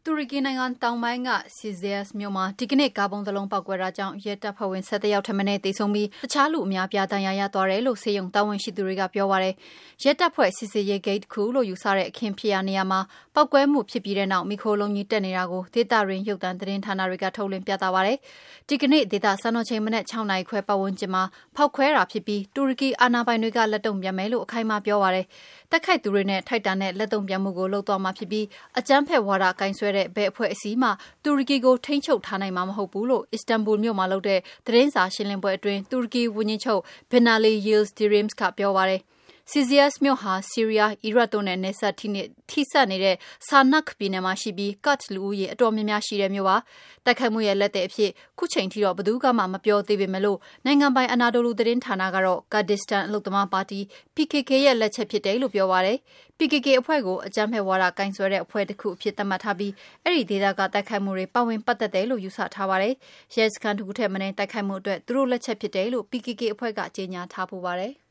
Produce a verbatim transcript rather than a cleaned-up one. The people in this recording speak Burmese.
တူရကီနိုင်ငံတောင်ပိုင်းက Cizres မြို့မှာဒီကနေ့ကားပုံးတစ်လုံးပေါက်ကွဲတာကြောင့်ရဲတပ်ဖွဲ့ဝင်၁၁ယောက်ထက်မနည်းသေဆုံးပြီးတခြားလူအများပြားဒဏ်ရာရသွားတယ်လို့ဆေးရုံတာဝန်ရှိသူတွေကပြောပါတယ်။ရဲတပ်ဖွဲ့စစ်ဆေးရေးဂိတ်တစ်ခုလို့ယူဆတဲ့အခင်းဖြစ်ရာနေရာမှာပေါက်ကွဲမှုဖြစ်ပြီးတဲ့နောက်မီခိုလုံးကြီးတက်နေတာကိုဒေသရင်းရုပ်သံသတင်းဌာနတွေကထုတ်လွှင့်ပြသပါတယ်။ဒီကနေ့ဒေသစံတော်ချိန်မနက်၆နာရီခွဲပတ်ဝန်းကျင်မှာဖောက်ခွဲတာဖြစ်ပြီးတူရကီအာဏာပိုင်တွေကလက်တုံ့ပြန်မယ်လို့အခိုင်အမာပြောပါတယ်။တိုက်ခိုက်သူတွေနဲ့ထိုက်တန်တဲ့လက်တုံ့ပြန်မှုကိုလုပ်သွားမှာဖြစ်ပြီးအကြမ်းဖက်ဝါဒကင်ဆွဲတဲ့ဘယ်အဖွဲ့အစည်းမှတူရကီကိုထိန်းချုပ်ထားနိုင်မှာမဟုတ်ဘူးလို့အစ္စတန်ဘူလ်မြို့မှာလုပ်တဲ့သတင်းစာရှင်းလင်းပွဲအတွင်းတူရကီဝန်ကြီးချုပ် Binali Yildirim ကပြောပါတယ်။ Cizres မြို့ဟာဆီးရီးယား၊အီရတ်တို့နဲ့နယ်စပ်ထိစပ်နေတဲ့ဆာနက်ပြည်နယ်မှာရှိပြီးကတ်လူဦးရေအတော်များများရှိတဲ့မြို့ပါ။တိုက်ခိုက်မှုရဲ့လက်သည်အဖြစ်ခုချိန်ထိတော့ဘယ်သူကမှမပြောသေးပေမဲ့လို့နိုင်ငံပိုင်အနာဒိုလူသတင်းဌာနကတော့ကာဒစ္စတန်အလုပ်သမားပါတီ P K K ရဲ့လက်ချက်ဖြစ်တယ်လို့ပြောပါတယ်။ P K K အဖွဲ့ကိုအကြမ်းဖက်ဝါဒကင်ဆွဲတဲ့အဖွဲ့တစ်ခုအဖြစ်သတ်မှတ်ထားပြီးအဲဒီဒေသကတိုက်ခိုက်မှုတွေပါဝင်ပတ်သက်တယ်လို့ယူဆထားပါတယ်။ရဲစခန်းတစ်ခုထက်မနည်းတိုက်ခိုက်မှုအတွက်သူတို့လက်ချက်ဖြစ်တယ်လို့ P K K အဖွဲ့ကကြေညာထားပူပါတယ်။